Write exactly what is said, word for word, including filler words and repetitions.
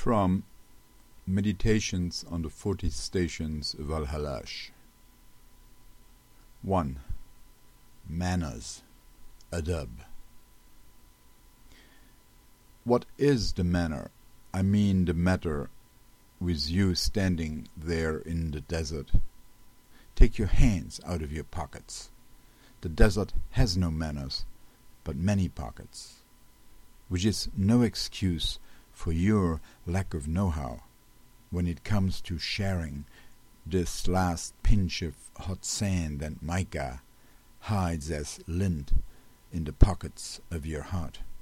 From Meditations on the Forty Stations of Al-Halash. one. Manners, Adab. What is the manner? I mean the matter with you standing there in the desert. Take your hands out of your pockets. The desert has no manners, but many pockets, which is no excuse for your lack of know-how when it comes to sharing this last pinch of hot sand and mica hides as lint in the pockets of your heart.